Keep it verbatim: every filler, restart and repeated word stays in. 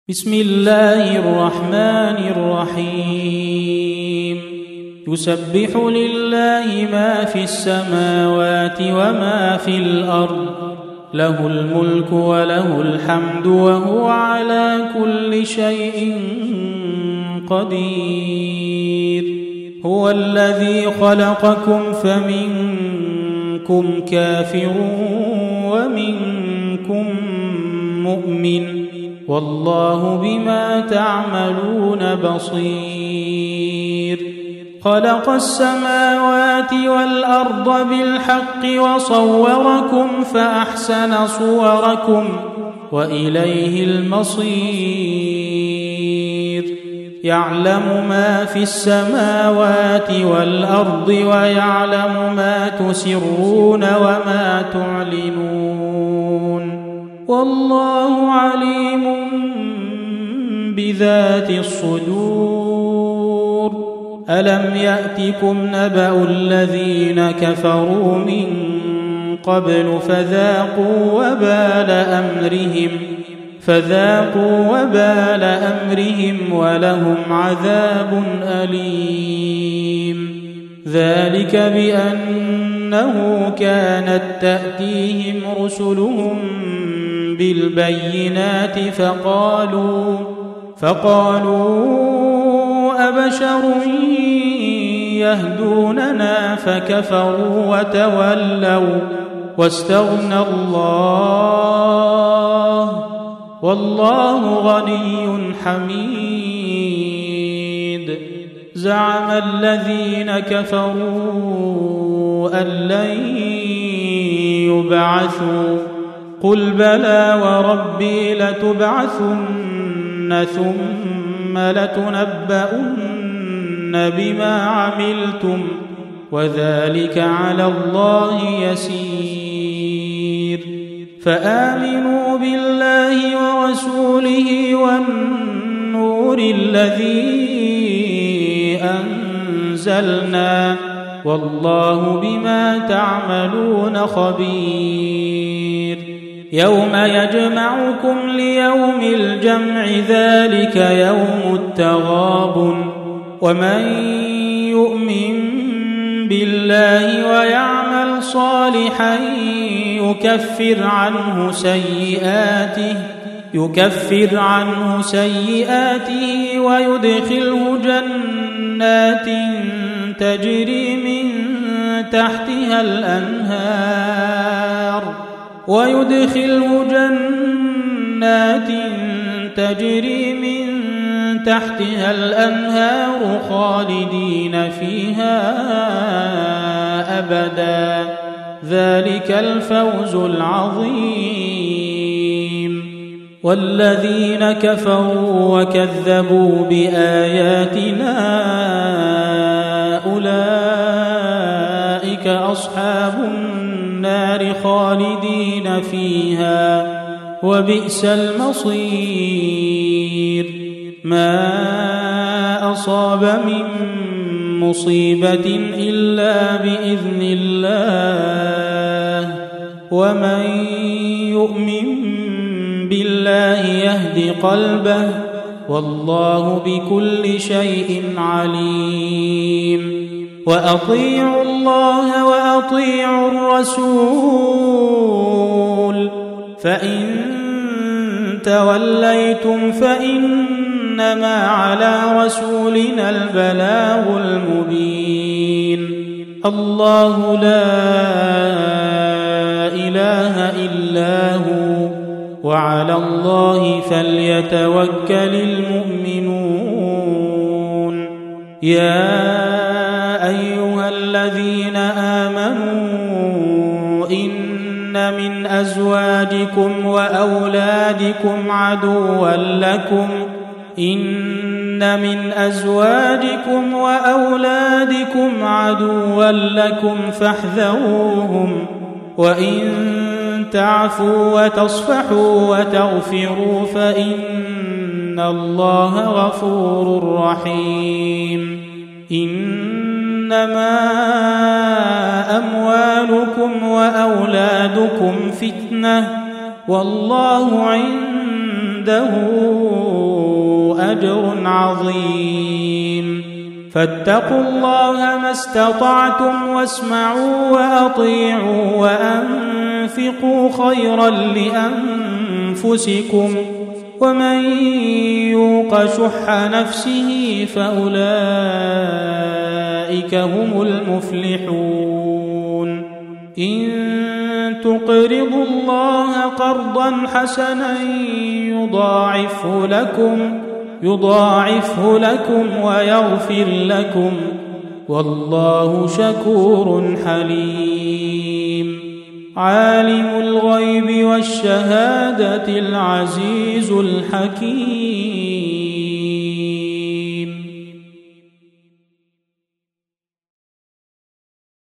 بسم الله الرحمن الرحيم يسبح لله ما في السماوات وما في الأرض له الملك وله الحمد وهو على كل شيء قدير هو الذي خلقكم فمنكم كافر ومنكم مؤمن والله بما تعملون بصير خلق السماوات والأرض بالحق وصوركم فأحسن صوركم وإليه المصير يعلم ما في السماوات والأرض ويعلم ما تسرون وما تعلنون والله عليم بذات الصدور ألم يأتكم نبأ الذين كفروا من قبل فذاقوا وبال أمرهم فذاقوا وبال أمرهم ولهم عذاب أليم ذلك بأنه كانت تأتيهم رسلهم بالبينات فقالوا فقالوا أبشر يهدوننا فكفروا وتولوا واستغنى الله والله غني حميد زعم الذين كفروا أن لن يبعثوا قل بلى وربي لتبعثن ثم لتنبؤن بما عملتم وذلك على الله يسير فآمنوا بالله ورسوله والنور الذي أنزلنا والله بما تعملون خبير يوم يجمعكم ليوم الجمع ذلك يوم التغابن ومن يؤمن بالله ويعمل صالحا يكفر عنه سيئاته يكفر عنه سيئاته ويدخله جنات تجري من تحتها الأنهار ويدخله جنات تجري من تحتها الأنهار خالدين فيها أبدا ذلك الفوز العظيم والذين كفروا وكذبوا بآياتنا أولئك أصحاب النار خالدين فيها وبئس المصير ما أصاب من مصيبة إلا بإذن الله ومن يؤمن بالله يهد قلبه والله بكل شيء عليم وأطيعوا الله وأطيعوا الرسول فإن توليتم فإنما على رسولنا البلاغ المبين الله لا إله إلا هو وعلى الله فليتوكل المؤمنون يا أيها الذين آمنوا إن من أزواجكم وأولادكم عدوا لكم إن من أزواجكم وأولادكم عدوا لكم فاحذروهم وإن تعفوا وتصفحوا وتغفروا فإن الله غفور رحيم إنما أموالكم وأولادكم فتنة والله عنده أجر عظيم. فاتقوا الله ما استطعتم واسمعوا وأطيعوا وأنفقوا خيرا لأنفسكم ومن يوق شح نفسه فأولئك هم المفلحون. إن تقرضوا الله قرضا حسنا يضاعفه لكم يضاعفه لكم ويغفر لكم والله شكور حليم. عالم الغيب والشهادة العزيز الحكيم.